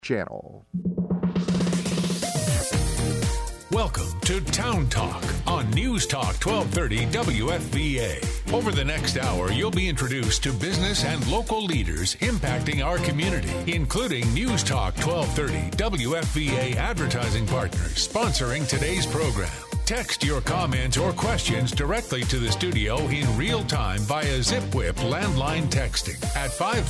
channel. Welcome to Town Talk on News Talk 1230 WFVA. Over the next hour, you'll be introduced to business and local leaders impacting our community, including News Talk 1230 WFVA advertising partners sponsoring today's program. Text your comments or questions directly to the studio in real time via ZipWhip landline texting at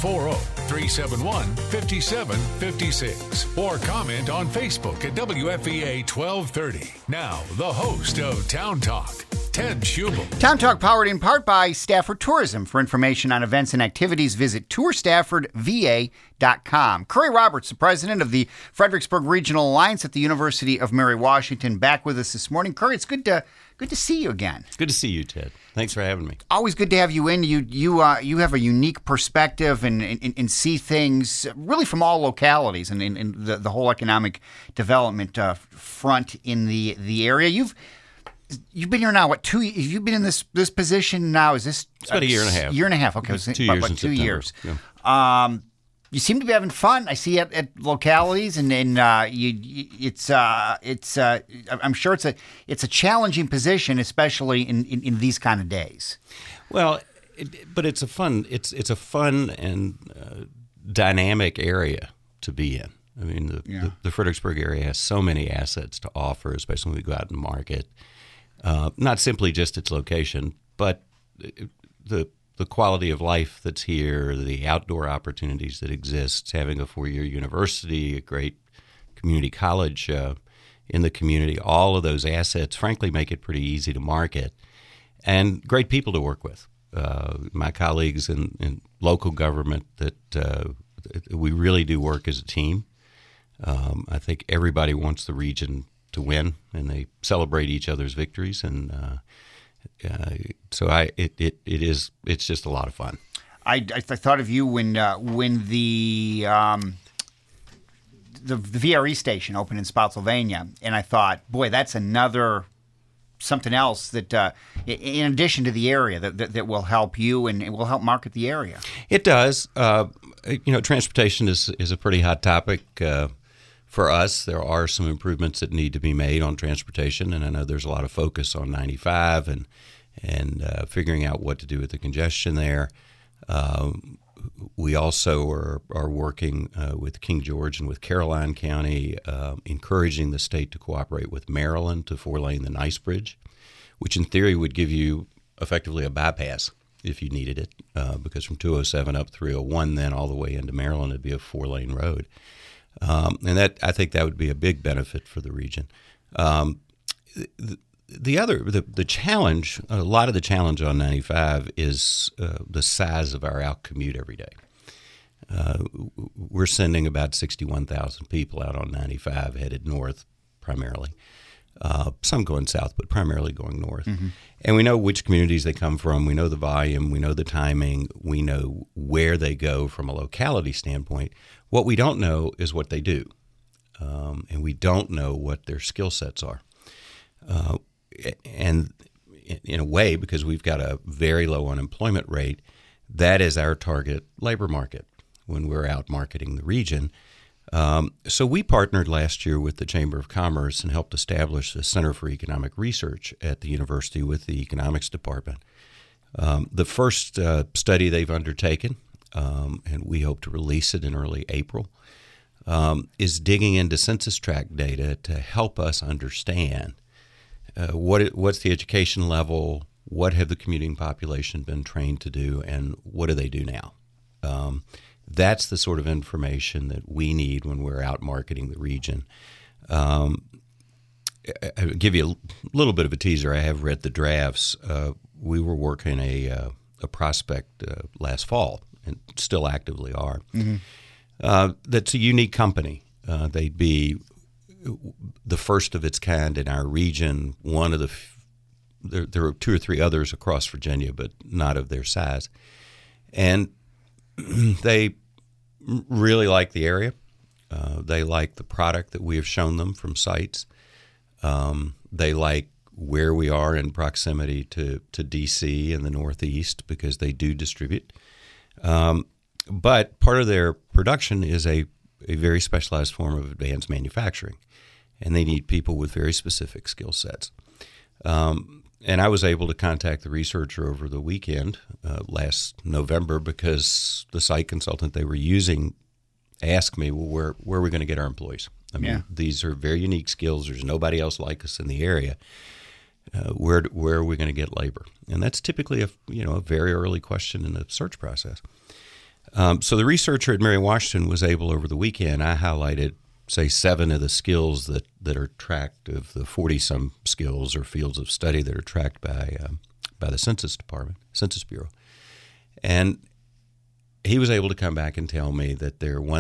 540-371-5756 or comment on Facebook at WFVA 1230. Now, the host of Town Talk, Ted Schubel. Town Talk powered in part by Stafford Tourism. For information on events and activities, visit tourstaffordva.com. Curry Roberts, the president of the Fredericksburg Regional Alliance at the University of Mary Washington, back with us this morning. Curry, it's good to see you again. Good to see you, Ted. Thanks for having me. Always good to have you in. You have a unique perspective and see things really from all localities and in the whole economic development front in the area. You've been here now, what, 2 years? You've been in this position now, is this? It's about a year and a half. Year and a half, okay. It's 2 years about in 2 September. years. Yeah. You seem to be having fun. I see at localities, and I'm sure it's a challenging position, especially in these kind of days. Well, but it's a fun and dynamic area to be in. I mean, the Fredericksburg area has so many assets to offer, especially when we go out and market. Not simply just its location, but the quality of life that's here, the outdoor opportunities that exist, having a 4-year university, a great community college in the community, all of those assets, frankly, make it pretty easy to market, and great people to work with. My colleagues in local government, that we really do work as a team. I think everybody wants the region to win, and they celebrate each other's victories, and it's just a lot of fun. I thought of you when the VRE station opened in Spotsylvania, and I thought, boy, that's something else that, in addition to the area, that will help you and it will help market the area. It does. Transportation is a pretty hot topic. For us, there are some improvements that need to be made on transportation, and I know there's a lot of focus on 95 and figuring out what to do with the congestion there. We also are working with King George and with Caroline County, encouraging the state to cooperate with Maryland to 4-lane the Nice Bridge, which in theory would give you effectively a bypass if you needed it, because from 207 up 301, then all the way into Maryland, it'd be a 4-lane road. And I think that would be a big benefit for the region. The challenge, a lot of the challenge on 95 is the size of our out commute every day. We're sending about 61,000 people out on 95 headed north primarily. Some going south, but primarily going north. Mm-hmm. And we know which communities they come from. We know the volume. We know the timing. We know where they go from a locality standpoint. What we don't know is what they do. And we don't know what their skill sets are. And in a way, because we've got a very low unemployment rate, that is our target labor market when we're out marketing the region. So we partnered last year with the Chamber of Commerce and helped establish the Center for Economic Research at the university with the economics department. The first study they've undertaken, and we hope to release it in early April, is digging into census tract data to help us understand what's the education level, what have the commuting population been trained to do, and what do they do now? That's the sort of information that we need when we're out marketing the region. I'll give you a little bit of a teaser. I have read the drafts. We were working a prospect last fall, and still actively are. Mm-hmm. That's a unique company. They'd be the first of its kind in our region. One of there are 2 or 3 others across Virginia, but not of their size. And they really like the area. They like the product that we have shown them from sites. They like where we are in proximity to D.C. and the Northeast because they do distribute. But part of their production is a a very specialized form of advanced manufacturing, and they need people with very specific skill sets. And I was able to contact the researcher over the weekend last November because the site consultant they were using asked me, well, where are we going to get our employees? I mean, these are very unique skills. There's nobody else like us in the area. Where are we going to get labor? And that's typically a very early question in the search process. So the researcher at Mary Washington was able over the weekend. I highlighted, say, 7 of the skills that are tracked of the 40-some skills or fields of study that are tracked by the Census Bureau. And he was able to come back and tell me that there are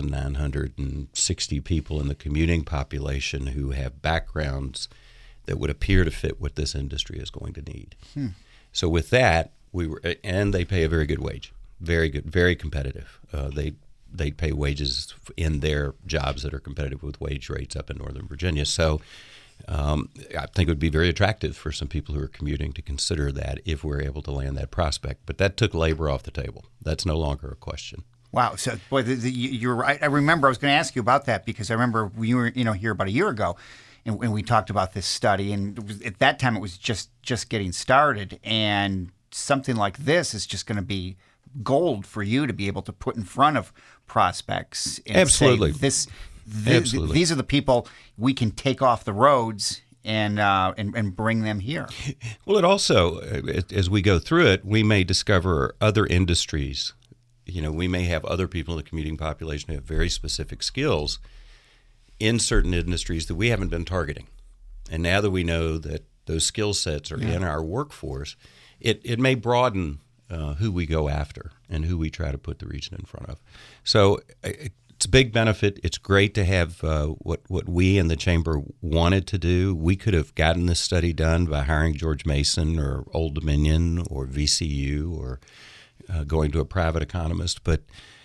1,960 people in the commuting population who have backgrounds that would appear to fit what this industry is going to need. So with that, and they pay a very good wage, very good, very competitive. They pay wages in their jobs that are competitive with wage rates up in Northern Virginia. So I think it would be very attractive for some people who are commuting to consider that if we're able to land that prospect. But that took labor off the table. That's no longer a question. Wow. So, boy, you're right. I remember I was going to ask you about that because I remember we were here about a year ago, and we talked about this study. And at that time, it was just getting started. And something like this is just going to be gold for you to be able to put in front of prospects. And Absolutely. Say, Absolutely. These are the people we can take off the roads and bring them here. Well, it also, as we go through it, we may discover other industries. We may have other people in the commuting population who have very specific skills in certain industries that we haven't been targeting. And now that we know that those skill sets are in our workforce, it may broaden who we go after and who we try to put the region in front of. So it's a big benefit. It's great to have what we in the Chamber wanted to do. We could have gotten this study done by hiring George Mason or Old Dominion or VCU or going to a private economist. But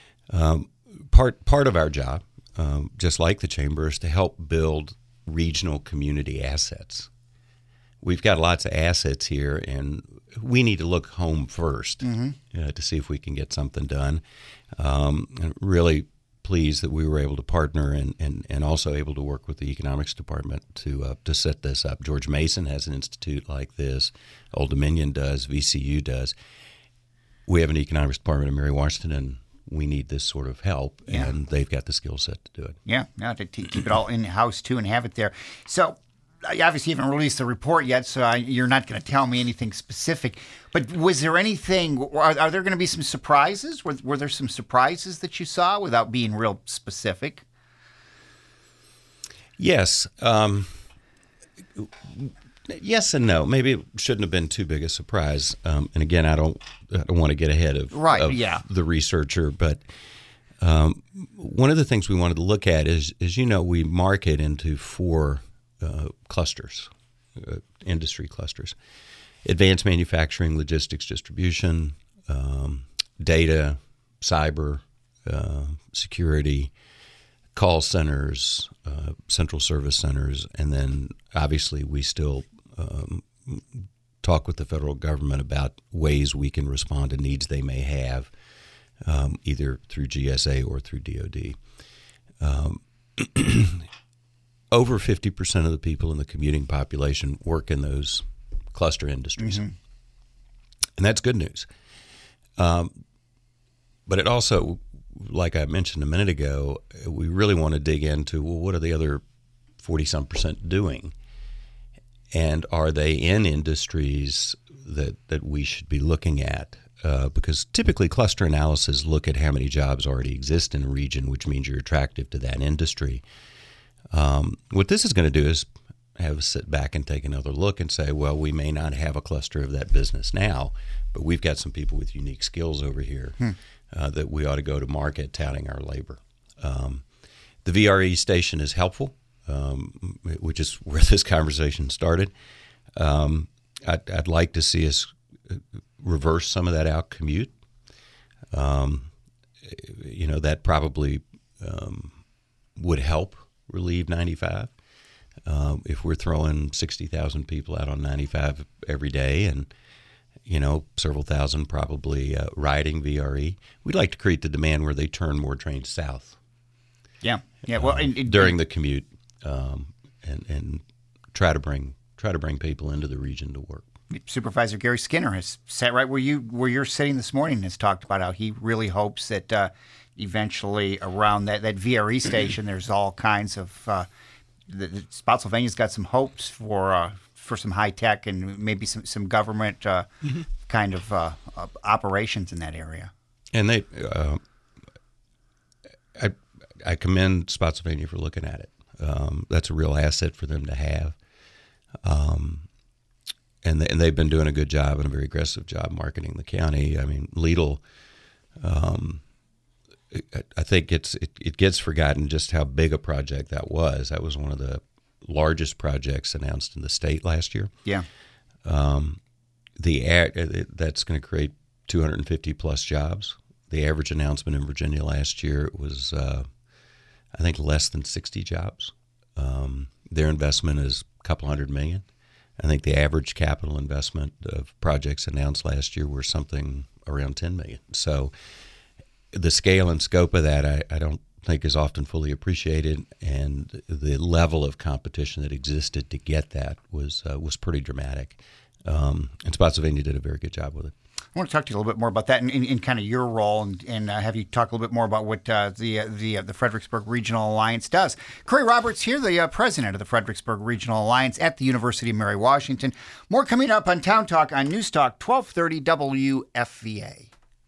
part of our job, just like the Chamber, is to help build regional community assets. We've got lots of assets here, and we need to look home first to see if we can get something done. I'm really pleased that we were able to partner and also able to work with the economics department to set this up. George Mason has an institute like this. Old Dominion does. VCU does. We have an economics department in Mary Washington, and we need this sort of help, and they've got the skill set to do it. Yeah, to keep it all in-house, too, and have it there. So, obviously, you haven't released the report yet, so you're not going to tell me anything specific. But was there anything, are there going to be some surprises? Were there some surprises that you saw without being real specific? Yes. Yes and no. Maybe it shouldn't have been too big a surprise. And again, I don't want to get ahead of the researcher, but one of the things we wanted to look at is we market into 4 clusters, industry clusters: advanced manufacturing, logistics, distribution, data, cyber, security, call centers, central service centers, and then obviously we still talk with the federal government about ways we can respond to needs they may have, either through GSA or through DOD. Over 50% of the people in the commuting population work in those cluster industries. And that's good news. But it also, like I mentioned a minute ago, we really want to dig into, well, what are the other 40-some% doing? And are they in industries that we should be looking at? Because typically cluster analysis look at how many jobs already exist in a region, which means you're attractive to that industry. What this is going to do is have us sit back and take another look and say, well, we may not have a cluster of that business now, but we've got some people with unique skills over here that we ought to go to market touting our labor. The VRE station is helpful, which is where this conversation started. I'd like to see us reverse some of that out commute. That probably would help relieve 95. If we're throwing 60,000 people out on 95 every day and, several thousand probably riding VRE, we'd like to create the demand where they turn more trains south. Yeah. Well, during the commute, and try to bring people into the region to work. Supervisor Gary Skinner has sat right where you're sitting this morning and has talked about how he really hopes that eventually around that VRE station, there's all kinds of Spotsylvania's got some hopes for some high tech and maybe some government kind of operations in that area. And they, I commend Spotsylvania for looking at it. That's a real asset for them to have. And they've been doing a good job and a very aggressive job marketing the county. I mean, Lidl, I think it gets forgotten just how big a project that was. That was one of the largest projects announced in the state last year. Yeah. That's going to create 250 plus jobs. The average announcement in Virginia last year was, I think, less than 60 jobs. Their investment is a couple $100 million. I think the average capital investment of projects announced last year were something around $10 million. So the scale and scope of that I don't think is often fully appreciated, and the level of competition that existed to get that was pretty dramatic. And Spotsylvania did a very good job with it. I want to talk to you a little bit more about that in kind of your role, and have you talk a little bit more about what the Fredericksburg Regional Alliance does. Curry Roberts here, the president of the Fredericksburg Regional Alliance at the University of Mary Washington. More coming up on Town Talk on News Talk 1230 WFVA.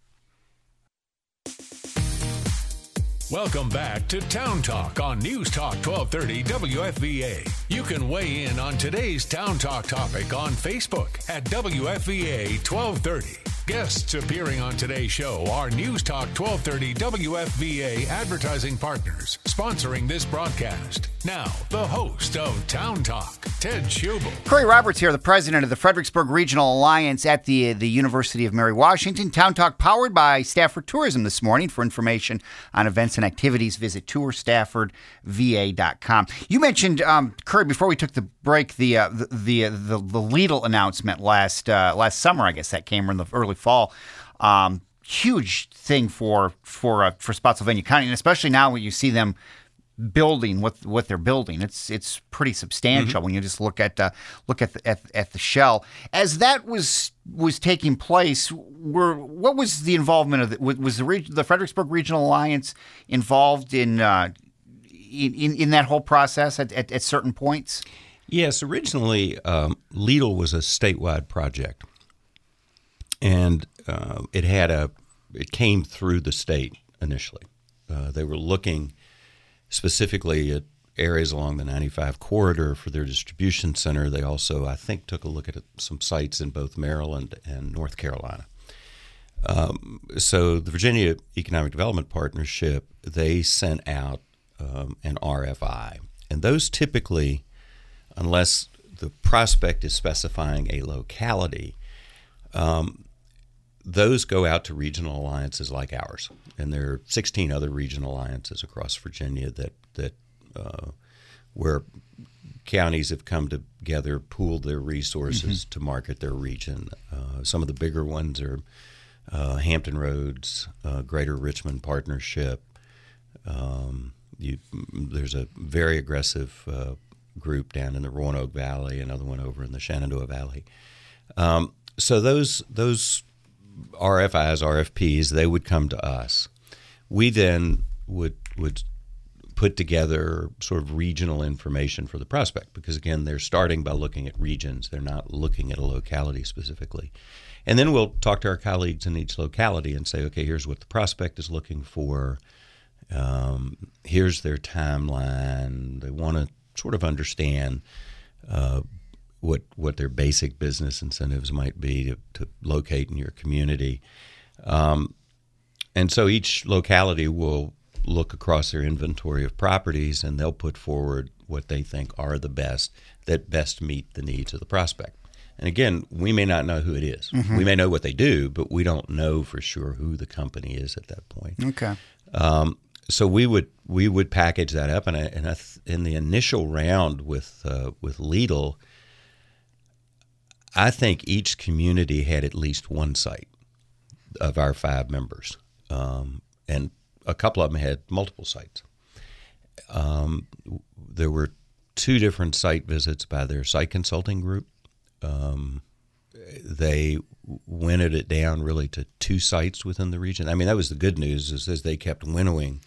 Welcome back to Town Talk on News Talk 1230 WFVA. You can weigh in on today's Town Talk topic on Facebook at WFVA 1230. Guests appearing on today's show are News Talk 1230 WFVA advertising partners sponsoring this broadcast. Now, the host of Town Talk, Ted Schubel. Curry Roberts here, the president of the Fredericksburg Regional Alliance at the University of Mary Washington. Town Talk powered by Stafford Tourism this morning. For information on events and activities, visit tourstaffordva.com. You mentioned, Curry, before we took the break, the Lidl announcement last summer. I guess that came in the early fall. Huge thing for Spotsylvania County, and especially now when you see them building what they're building, it's pretty substantial when you just look at the shell. As that was taking place, what was the involvement of was the Fredericksburg Regional Alliance involved in that whole process at certain points? Yes, originally Lidl was a statewide project, and it came through the state initially. They were looking specifically at areas along the 95 corridor for their distribution center. They also, I think, took a look at some sites in both Maryland and North Carolina. So the Virginia Economic Development Partnership, they sent out an RFI. And those typically, unless the prospect is specifying a locality, those go out to regional alliances like ours, and there are 16 other regional alliances across Virginia that where counties have come together, pooled their resources to market their region. Some of the bigger ones are Hampton Roads, Greater Richmond Partnership. There's a very aggressive group down in the Roanoke Valley, another one over in the Shenandoah Valley. So those RFIs, RFPs, they would come to us. We then would put together sort of regional information for the prospect, because again, they're starting by looking at regions. They're not looking at a locality specifically. And then we'll talk to our colleagues in each locality and say, okay, here's what the prospect is looking for. Here's their timeline. They want to sort of understand what their basic business incentives might be to locate in your community. And so each locality will look across their inventory of properties, and they'll put forward what they think are the best, that best meet the needs of the prospect. And again, we may not know who it is. We may know what they do, but we don't know for sure who the company is at that point. Okay. So we would package that up, and in the initial round with Lidl, I think each community had at least one site of our 5 members, and a couple of them had multiple sites. There were 2 different site visits by their site consulting group. They winnowed it down really to 2 sites within the region. I mean, that was the good news, is as they kept winnowing,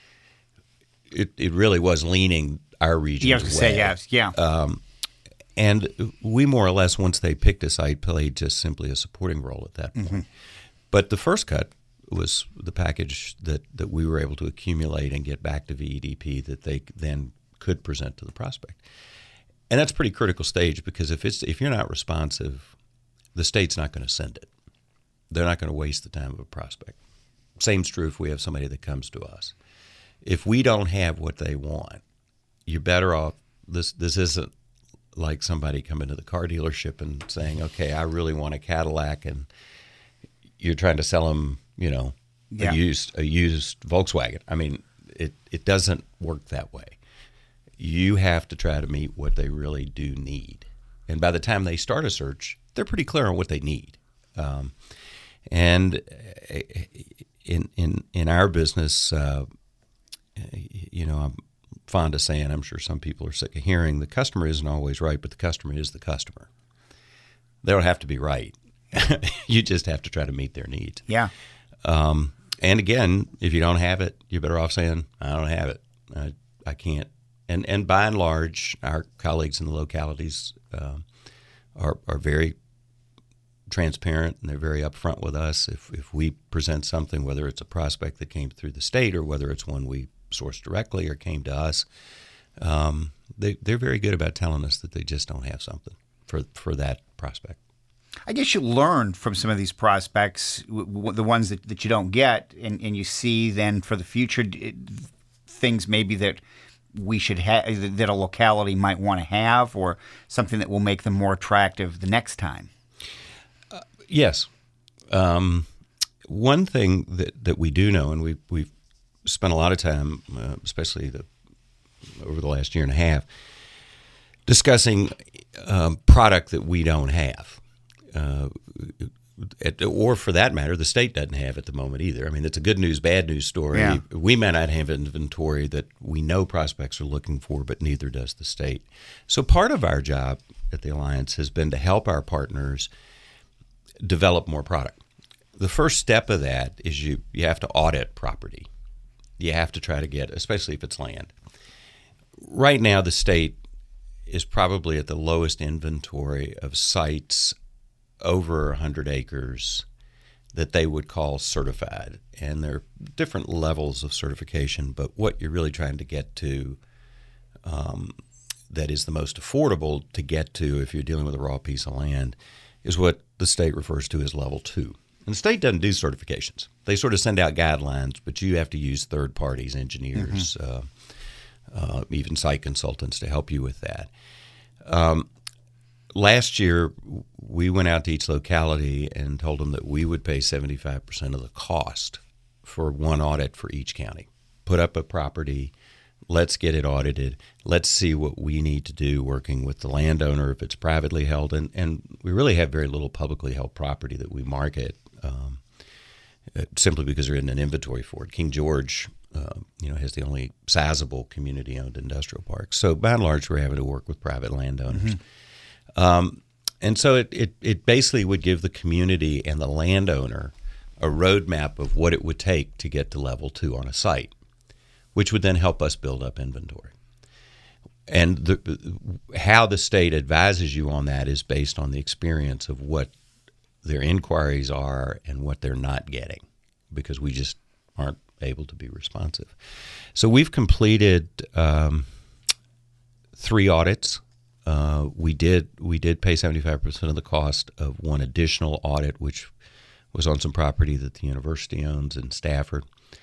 it really was leaning our region away. Say yes, yeah. And we more or less, once they picked a site, played just simply a supporting role at that point. But the first cut was the package that we were able to accumulate and get back to VEDP that they then could present to the prospect. And that's a pretty critical stage, because if you're not responsive, the state's not going to send it. They're not going to waste the time of a prospect. Same's true if we have somebody that comes to us. If we don't have what they want, you're better off. This isn't like somebody coming to the car dealership and saying, okay, I really want a Cadillac, and you're trying to sell them, a used Volkswagen. I mean, it doesn't work that way. You have to try to meet what they really do need. And by the time they start a search, they're pretty clear on what they need. And in our business, I'm fond of saying, I'm sure some people are sick of hearing, the customer isn't always right, but the customer is the customer. They don't have to be right. You just have to try to meet their needs. Yeah. And again, if you don't have it, you're better off saying, I don't have it. I can't. And by and large, our colleagues in the localities are very transparent, and they're very upfront with us. If we present something, whether it's a prospect that came through the state or whether it's one we sourced directly or came to us, they're very good about telling us that they just don't have something for that prospect. I guess you learn from some of these prospects, the ones that you don't get, and you see then for the future things maybe that we should have, that a locality might want to have, or something that will make them more attractive the next time. Yes. One thing that we do know, and we've spent a lot of time, especially over the last year and a half, discussing product that we don't have. Or for that matter, the state doesn't have at the moment either. I mean, it's a good news, bad news story. Yeah. We may not have inventory that we know prospects are looking for, but neither does the state. So part of our job at the Alliance has been to help our partners develop more product. The first step of that is you have to audit property. You have to try to get, especially if it's land. Right now, the state is probably at the lowest inventory of sites over 100 acres that they would call certified. And there are different levels of certification, but what you're really trying to get to that is the most affordable to get to if you're dealing with a raw piece of land is what the state refers to as level 2. And the state doesn't do certifications. They sort of send out guidelines, but you have to use third parties, engineers, even site consultants to help you with that. Last year, we went out to each locality and told them that we would pay 75% of the cost for one audit for each county. Put up a property, let's get it audited, let's see what we need to do working with the landowner if it's privately held. And we really have very little publicly held property that we market simply because there isn't an inventory for it. King George has the only sizable community-owned industrial park. So by and large, we're having to work with private landowners. And so it basically would give the community and the landowner a roadmap of what it would take to get to level 2 on a site, which would then help us build up inventory. And how the state advises you on that is based on the experience of what their inquiries are and what they're not getting, because we just aren't able to be responsive. So we've completed 3 audits. We did pay 75% of the cost of one additional audit, which was on some property that the university owns in Stafford.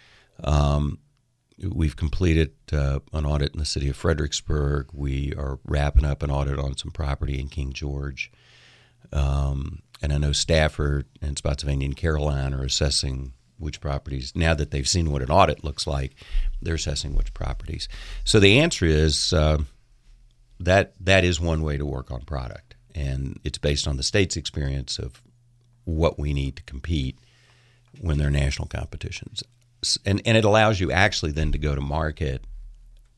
We've completed an audit in the city of Fredericksburg. We are wrapping up an audit on some property in King George. And I know Stafford and Spotsylvania and Caroline are assessing which properties. Now that they've seen what an audit looks like, they're assessing which properties. So the answer is that is one way to work on product. And it's based on the state's experience of what we need to compete when there are national competitions. And it allows you actually then to go to market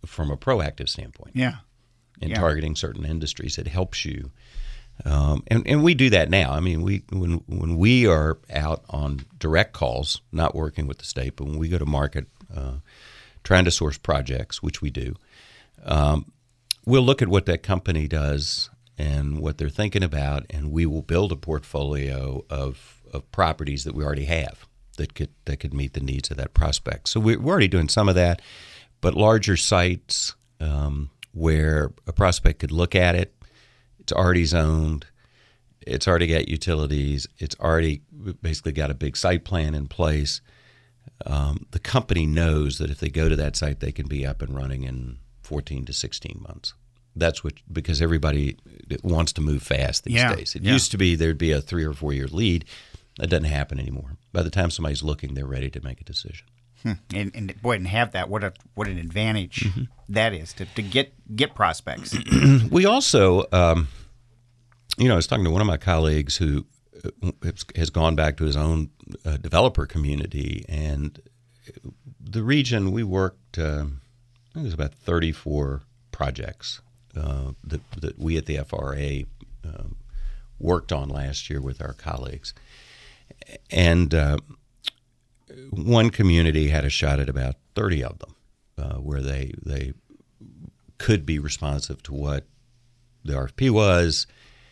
from a proactive standpoint. Yeah. In targeting certain industries. It helps you. And we do that now. I mean, when we are out on direct calls, not working with the state, but when we go to market trying to source projects, which we do, we'll look at what that company does and what they're thinking about, and we will build a portfolio of properties that we already have that could meet the needs of that prospect. So we're already doing some of that, but larger sites where a prospect could look at it, it's already zoned, it's already got utilities, it's already basically got a big site plan in place. The company knows that if they go to that site, they can be up and running in 14 to 16 months. That's because everybody wants to move fast these days. It used to be there'd be a 3 or 4 year lead. That doesn't happen anymore. By the time somebody's looking, they're ready to make a decision. And boy, and have that. What an advantage that is to get prospects. We also, I was talking to one of my colleagues who has gone back to his own developer community, and the region we worked, I think it was about 34 projects that we at the FRA worked on last year with our colleagues. And one community had a shot at about 30 of them where they could be responsive to what the RFP was.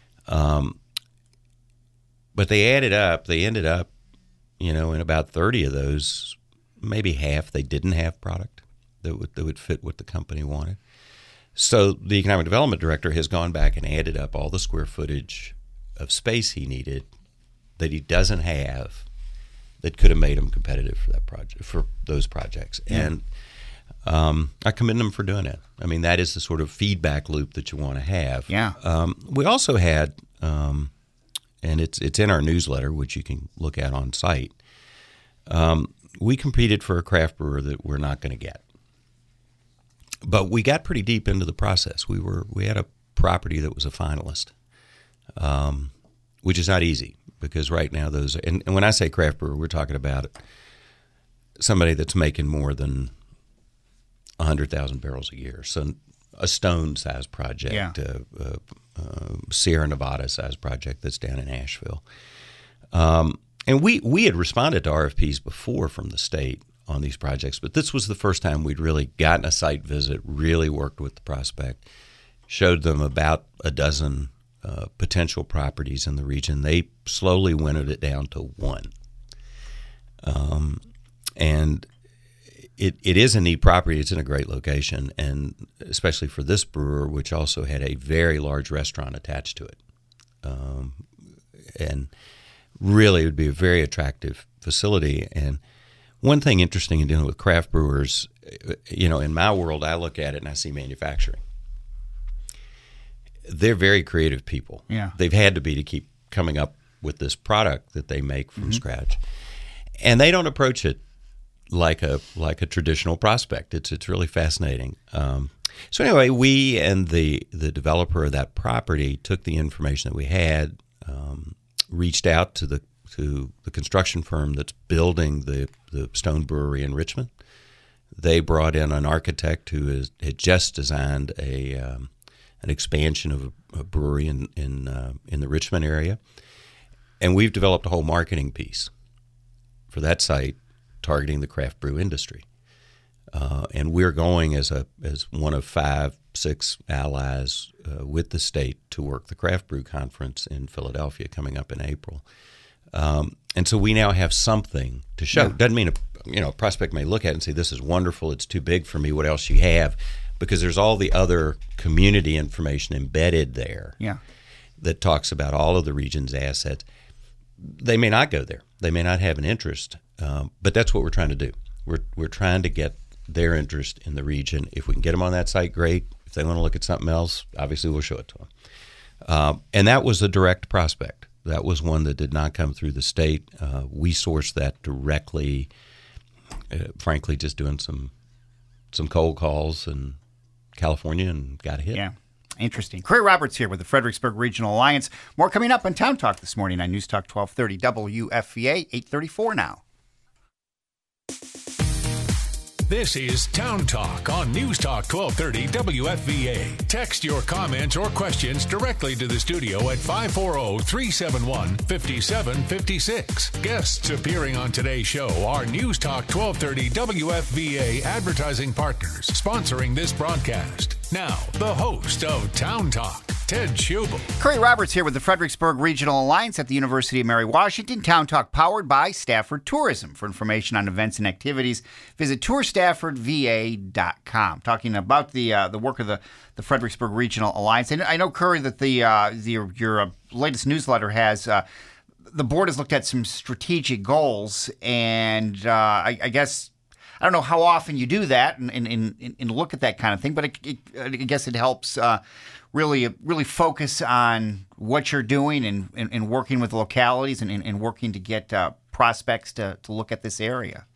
But they ended up, in about 30 of those, maybe half, they didn't have product that would fit what the company wanted. So the economic development director has gone back and added up all the square footage of space he needed that he doesn't have that could have made him competitive for that project, for those projects. And I commend them for doing it. I mean, that is the sort of feedback loop that you want to have. Yeah. We also had, and it's in our newsletter, which you can look at on site. We competed for a craft brewer that we're not going to get. But we got pretty deep into the process. We had a property that was a finalist, which is not easy because right now those and when I say craft brewer, we're talking about somebody that's making more than 100,000 barrels a year. So a Stone-sized project, Sierra Nevada-sized project that's down in Asheville. And we had responded to RFPs before from the state on these projects, but this was the first time we'd really gotten a site visit, really worked with the prospect, showed them about a dozen potential properties in the region. They slowly winnowed it down to one. And it is a neat property. It's in a great location, and especially for this brewer, which also had a very large restaurant attached to it. And really it would be a very attractive facility. And one thing interesting in dealing with craft brewers, in my world, I look at it and I see manufacturing. They're very creative people. Yeah. They've had to be to keep coming up with this product that they make from scratch. And they don't approach it like a traditional prospect. It's really fascinating. So anyway, we and the developer of that property took the information that we had, reached out to the construction firm that's building the Stone Brewery in Richmond. They brought in an architect who had just designed an expansion of a brewery in the Richmond area, and we've developed a whole marketing piece for that site targeting the craft brew industry. And we're going as one of 5-6 allies with the state to work the Craft Brew Conference in Philadelphia coming up in April. And so we now have something to show. Doesn't mean a prospect may look at it and say, this is wonderful, it's too big for me, what else you have? Because there's all the other community information embedded there that talks about all of the region's assets. They may not go there. They may not have an interest, but that's what we're trying to do. We're trying to get their interest in the region. If we can get them on that site, great. If they want to look at something else, obviously we'll show it to them. And that was a direct prospect. That was one that did not come through the state. We sourced that directly, frankly, just doing some cold calls in California and got a hit. Yeah. Interesting. Corey Roberts here with the Fredericksburg Regional Alliance. More coming up on Town Talk this morning on News Talk 1230 WFVA, 8:34 now. This is Town Talk on News Talk 1230 WFVA. Text your comments or questions directly to the studio at 540-371-5756. Guests appearing on today's show are News Talk 1230 WFVA advertising partners sponsoring this broadcast. Now, the host of Town Talk, Ted Schubel. Curry Roberts here with the Fredericksburg Regional Alliance at the University of Mary Washington. Town Talk powered by Stafford Tourism. For information on events and activities, visit tourstaffordva.com. Talking about the work of the Fredericksburg Regional Alliance. And I know, Curry, that your latest newsletter has the board has looked at some strategic goals, and I guess I don't know how often you do that and look at that kind of thing, but I guess it helps really focus on what you're doing and working with localities and working to get prospects to look at this area.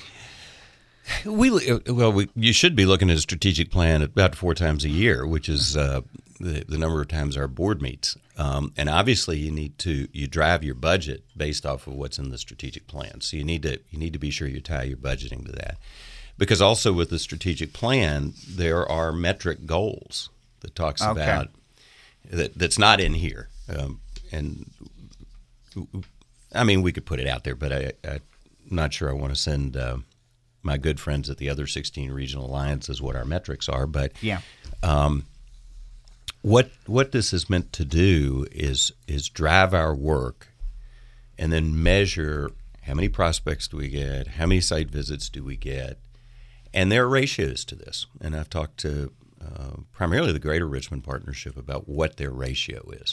You should be looking at a strategic plan about 4 times a year, which is the number of times our board meets. And obviously, you drive your budget based off of what's in the strategic plan. So you need to be sure you tie your budgeting to that, because also with the strategic plan there are metric goals that talks about that's not in here. And I mean, we could put it out there, but I'm not sure I want to send my good friends at the other 16 regional alliances what our metrics are. But yeah. What this is meant to do is drive our work and then measure how many prospects do we get, how many site visits do we get, and there are ratios to this. And I've talked to primarily the Greater Richmond Partnership about what their ratio is.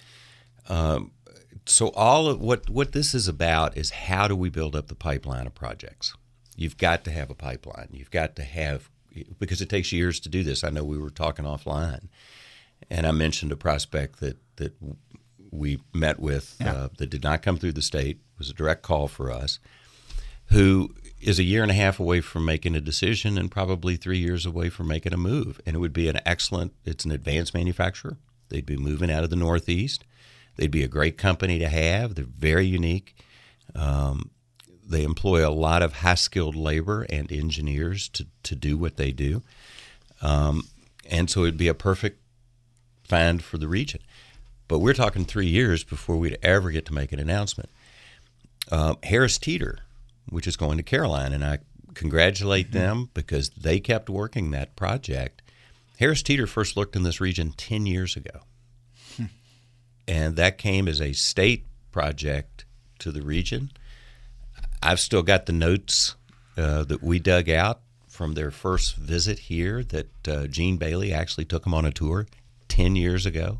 So all of what this is about is how do we build up the pipeline of projects. You've got to have a pipeline. You've got to have, because it takes years to do this. I know we were talking offline, and I mentioned a prospect that we met with that did not come through the state, was a direct call for us, who is 1.5 years away from making a decision and probably 3 years away from making a move. And it would be it's an advanced manufacturer. They'd be moving out of the Northeast. They'd be a great company to have. They're very unique. They employ a lot of high-skilled labor and engineers to do what they do. And so it'd be a perfect find for the region. But we're talking 3 years before we'd ever get to make an announcement. Harris Teeter, which is going to Caroline, and I congratulate them because they kept working that project. Harris Teeter first looked in this region 10 years ago. And that came as a state project to the region. I've still got the notes that we dug out from their first visit here that Gene Bailey actually took them on a tour 10 years ago.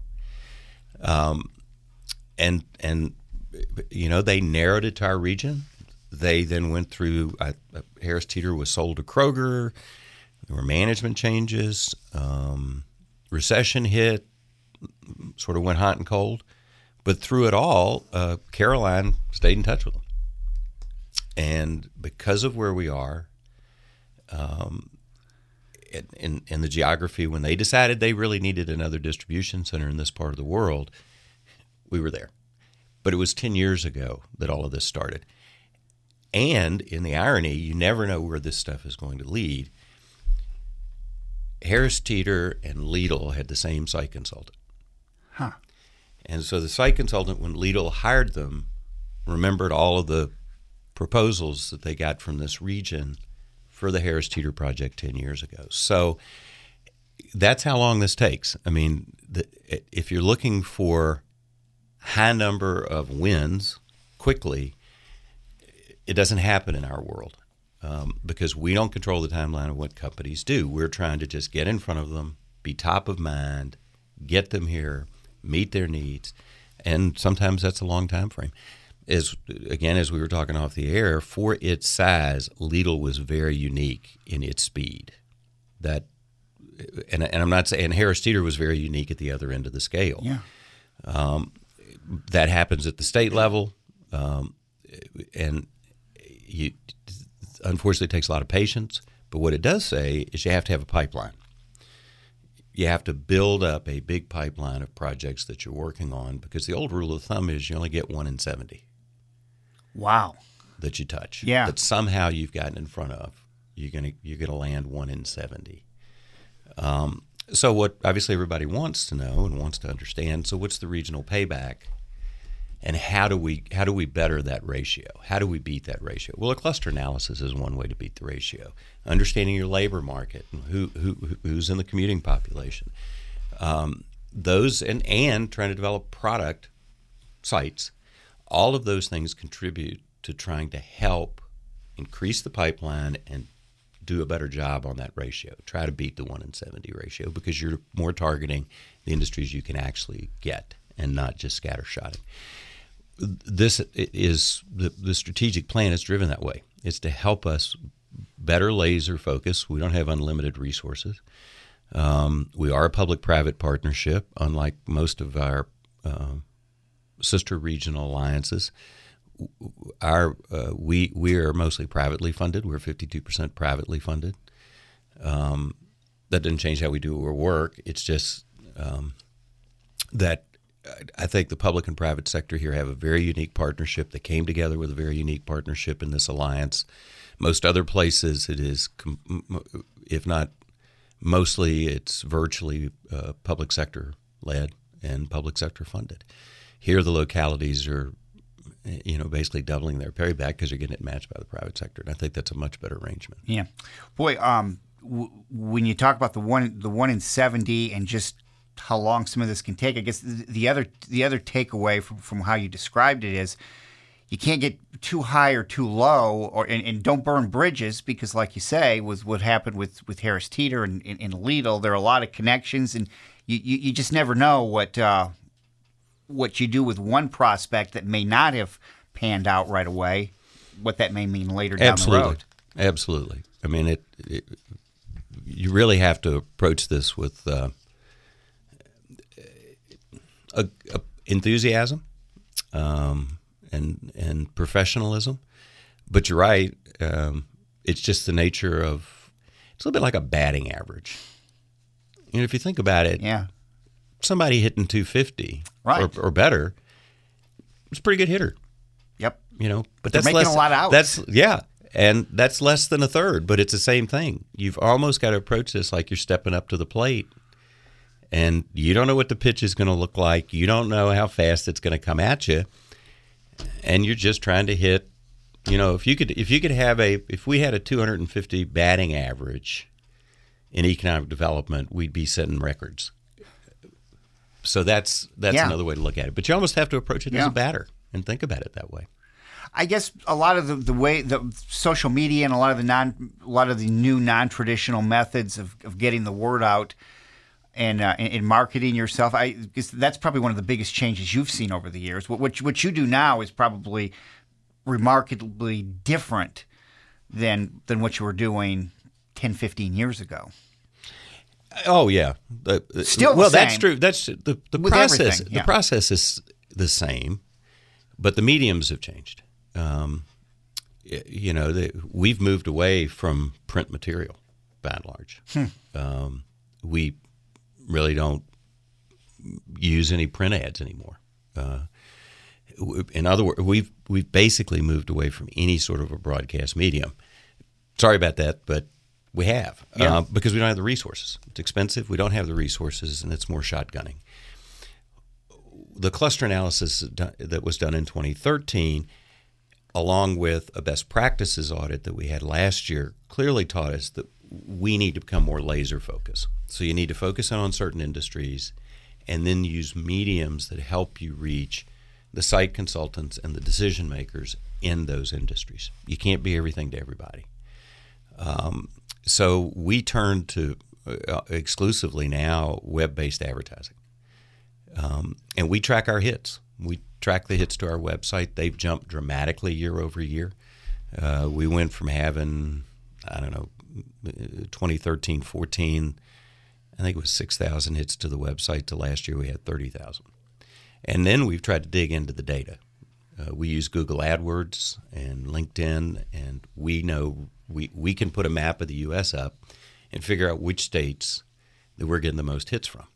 And you know, they narrowed it to our region. They then went through, Harris Teeter was sold to Kroger. There were management changes. Recession hit, sort of went hot and cold. But through it all, Caroline stayed in touch with them. And because of where we are, in the geography, when they decided they really needed another distribution center in this part of the world, we were there. But it was 10 years ago that all of this started. And in the irony, you never know where this stuff is going to lead. Harris Teeter and Lidl had the same site consultant. Huh. And so the site consultant, when Lidl hired them, remembered all of the proposals that they got from this region for the Harris Teeter project 10 years ago. So that's how long this takes. I mean, if you're looking for high number of wins quickly, it doesn't happen in our world because we don't control the timeline of what companies do. We're trying to just get in front of them, be top of mind, get them here, meet their needs, and sometimes that's a long time frame. As we were talking off the air, for its size, Lidl was very unique in its speed. And I'm not saying Harris Teeter was very unique at the other end of the scale. Yeah. That happens at the state level, and unfortunately, it takes a lot of patience. But what it does say is you have to have a pipeline. You have to build up a big pipeline of projects that you're working on, because the old rule of thumb is you only get 1 in 70. Wow. That you touch. Yeah. That somehow you've gotten in front of. you're gonna land 1 in 70. So what obviously everybody wants to know and wants to understand. So what's the regional payback, and how do we better that ratio? How do we beat that ratio? Well, a cluster analysis is one way to beat the ratio. Understanding your labor market and who's in the commuting population. Those and trying to develop product sites. All of those things contribute to trying to help increase the pipeline and do a better job on that ratio. Try to beat the 1 in 70 ratio, because you're more targeting the industries you can actually get and not just scattershotting. This is the strategic plan is driven that way. It's to help us better laser focus. We don't have unlimited resources. We are a public-private partnership, unlike most of our sister regional alliances. We are mostly privately funded. We're 52% privately funded. That doesn't change how we do our work. It's just that I think the public and private sector here have a very unique partnership. They came together with a very unique partnership in this alliance. Most other places, it is, if not mostly, it's virtually public sector led and public sector funded. Here, the localities are, basically doubling their payback because they're getting it matched by the private sector, and I think that's a much better arrangement. Yeah, boy. When you talk about the 1 in 70 and just how long some of this can take, I guess the other takeaway from how you described it is you can't get too high or too low, and don't burn bridges, because, like you say, with what happened with Harris Teeter and Lidl, there are a lot of connections, and you just never know what you do with one prospect that may not have panned out right away, what that may mean later down the road. Absolutely. I mean, you really have to approach this with enthusiasm and professionalism. But you're right. It's just the nature of – it's a little bit like a batting average. If you think about it, somebody hitting 250 or better is a pretty good hitter. Yep. But they're making a lot of outs. And that's less than a third, but it's the same thing. You've almost got to approach this like you're stepping up to the plate, and you don't know what the pitch is going to look like. You don't know how fast it's going to come at you, and you're just trying to hit. If we had a 250 batting average in economic development, we'd be setting records. So that's another way to look at it. But you almost have to approach it as a batter and think about it that way. I guess a lot of the way the social media and a lot of the new non-traditional methods of getting the word out and in marketing yourself, guess that's probably one of the biggest changes you've seen over the years. What you do now is probably remarkably different than what you were doing 10, 15 years ago. Oh yeah, Still the same. That's true. That's the process. Everything, yeah. The process is the same, but the mediums have changed. We've moved away from print material, by and large. We really don't use any print ads anymore. In other words, we've basically moved away from any sort of a broadcast medium. Sorry about that, but we have because we don't have the resources. It's expensive. We don't have the resources, and it's more shotgunning. The cluster analysis that was done in 2013, along with a best practices audit that we had last year, clearly taught us that we need to become more laser focused. So you need to focus on certain industries and then use mediums that help you reach the site consultants and the decision makers in those industries. You can't be everything to everybody. So we turn to exclusively now web-based advertising. And we track our hits. We track the hits to our website. They've jumped dramatically year over year. We went from having, 2013, 14, I think it was 6,000 hits to the website, to last year we had 30,000. And then we've tried to dig into the data. We use Google AdWords and LinkedIn, and we know we can put a map of the U.S. up and figure out which states that we're getting the most hits from.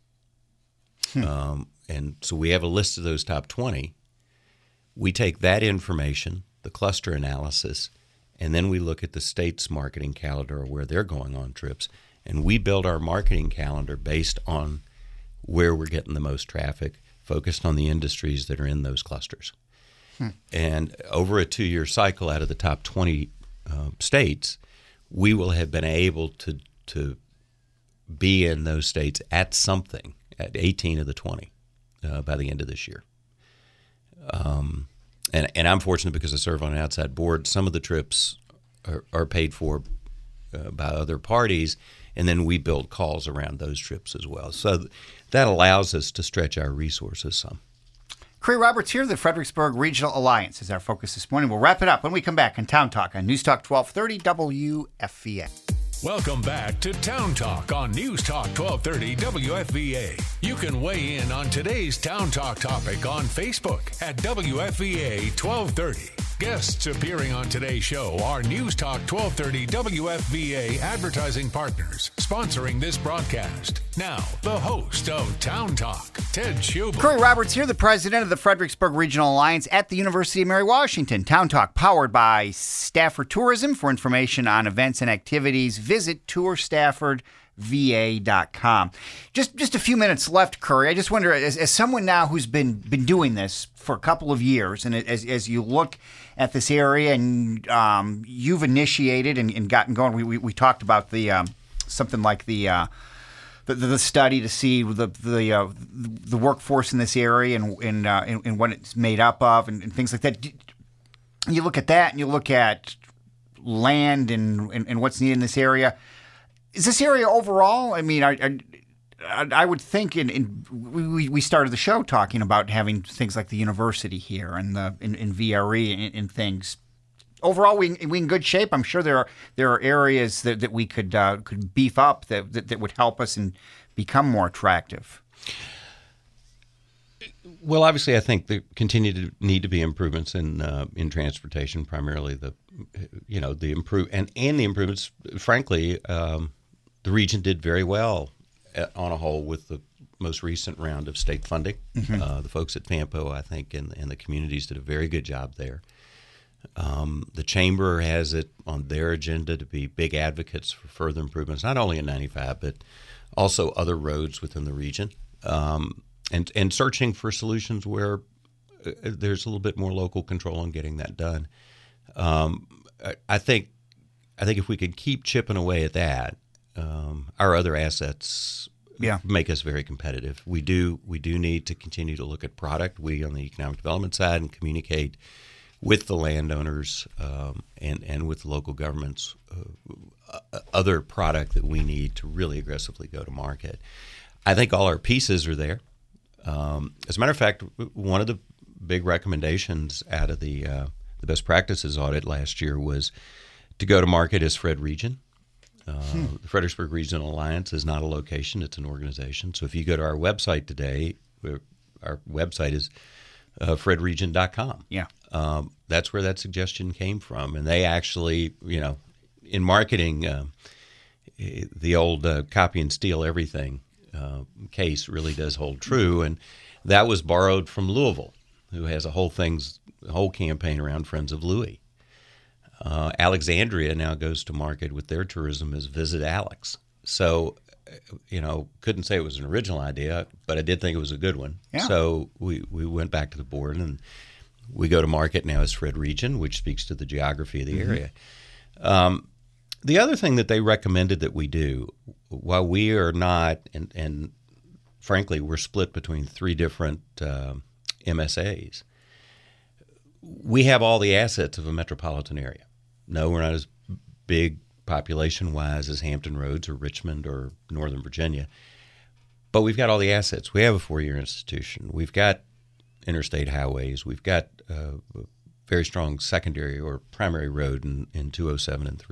And so we have a list of those top 20. We take that information, the cluster analysis, and then we look at the state's marketing calendar or where they're going on trips, and we build our marketing calendar based on where we're getting the most traffic, focused on the industries that are in those clusters. And over a 2-year cycle, out of the top 20 states, we will have been able to be in those states at something, at 18 of the 20 by the end of this year. And I'm fortunate because I serve on an outside board. Some of the trips are paid for by other parties, and then we build calls around those trips as well. So that allows us to stretch our resources some. Curry Roberts here, the Fredericksburg Regional Alliance, is our focus this morning. We'll wrap it up when we come back on Town Talk on News Talk 1230 WFVA. Welcome back to Town Talk on News Talk 1230 WFVA. You can weigh in on today's Town Talk topic on Facebook at WFVA 1230. Guests appearing on today's show are News Talk 1230 WFVA advertising partners sponsoring this broadcast. Now, the host of Town Talk, Ted Schubel. Curry Roberts here, the president of the Fredericksburg Regional Alliance at the University of Mary Washington. Town Talk powered by Stafford Tourism. For information on events and activities, visit tourstaffordva.com. Just a few minutes left, Curry. I just wonder, as someone now who's been doing this for a couple of years, and as you look at this area and you've initiated and gotten going, we talked about the something like the study to see the workforce in this area and what it's made up of and things like that. You look at that and you look at land and what's needed in this area. Is this area overall? I mean, I would think we started the show talking about having things like the university here and in VRE and things. Overall, we in good shape. I'm sure there are areas that we could beef up that would help us and become more attractive. Well, obviously, I think there continue to need to be improvements in transportation, primarily the improvements. Frankly, the region did very well on a whole with the most recent round of state funding. Mm-hmm. The folks at FAMPO, I think, and the communities did a very good job there. The chamber has it on their agenda to be big advocates for further improvements, not only in 95, but also other roads within the region, and searching for solutions where there's a little bit more local control on getting that done. I think if we could keep chipping away at that, our other assets make us very competitive. We do need to continue to look at product. We on the economic development side and communicate with the landowners and with the local governments other product that we need to really aggressively go to market. I think all our pieces are there. As a matter of fact, one of the big recommendations out of the best practices audit last year was to go to market as Fred Region. The Fredericksburg Regional Alliance is not a location, it's an organization. So if you go to our website today, our website is fredregion.com. Yeah. That's where that suggestion came from. And they actually, in marketing, the old copy and steal everything case really does hold true. And that was borrowed from Louisville, who has a whole campaign around Friends of Louis. Alexandria now goes to market with their tourism as Visit Alex. So, couldn't say it was an original idea, but I did think it was a good one. Yeah. So we went back to the board and we go to market now as Fred Region, which speaks to the geography of the area. The other thing that they recommended that we do, while we are not, and frankly, we're split between 3 different MSAs, we have all the assets of a metropolitan area. No, we're not as big population-wise as Hampton Roads or Richmond or Northern Virginia, but we've got all the assets. We have a 4-year institution. We've got interstate highways. We've got a very strong secondary or primary road in 207 and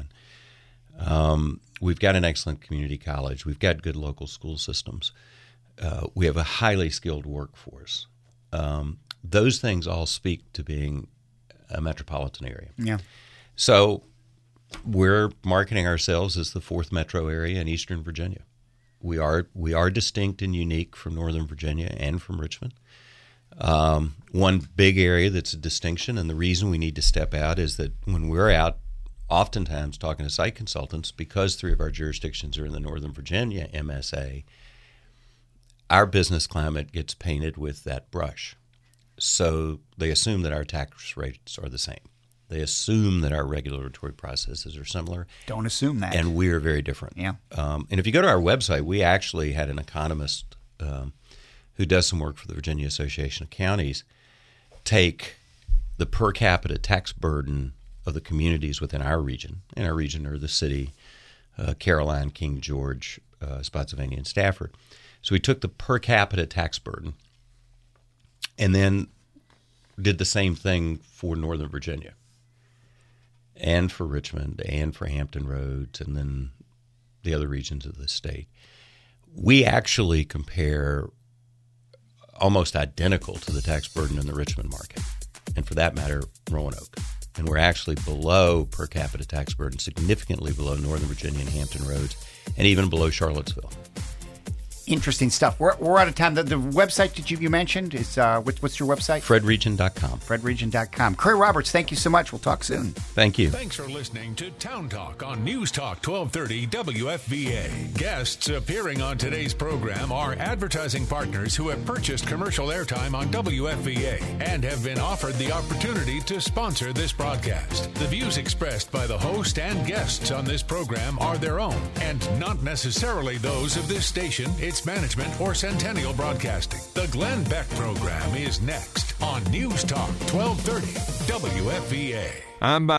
301. We've got an excellent community college. We've got good local school systems. We have a highly skilled workforce. Those things all speak to being a metropolitan area. Yeah. So we're marketing ourselves as the 4th metro area in Eastern Virginia. We are distinct and unique from Northern Virginia and from Richmond. One big area that's a distinction, and the reason we need to step out is that when we're out oftentimes talking to site consultants, because 3 of our jurisdictions are in the Northern Virginia MSA, our business climate gets painted with that brush. So they assume that our tax rates are the same. They assume that our regulatory processes are similar. Don't assume that. And we're very different. Yeah. And if you go to our website, we actually had an economist who does some work for the Virginia Association of Counties take the per capita tax burden of the communities within our region. In our region are the city, Caroline, King George, Spotsylvania, and Stafford. So we took the per capita tax burden and then did the same thing for Northern Virginia and for Richmond and for Hampton Roads and then the other regions of the state. We actually compare almost identical to the tax burden in the Richmond market, and for that matter, Roanoke. And we're actually below per capita tax burden, significantly below Northern Virginia and Hampton Roads, and even below Charlottesville. Interesting stuff. We're out of time. The website that you mentioned is, what's your website? FredRegent.com. FredRegent.com. Cray Roberts, thank you so much. We'll talk soon. Thank you. Thanks for listening to Town Talk on News Talk 1230 WFVA. Guests appearing on today's program are advertising partners who have purchased commercial airtime on WFVA and have been offered the opportunity to sponsor this broadcast. The views expressed by the host and guests on this program are their own and not necessarily those of this station, its management, or Centennial Broadcasting. The Glenn Beck program is next on News Talk 1230 WFVA.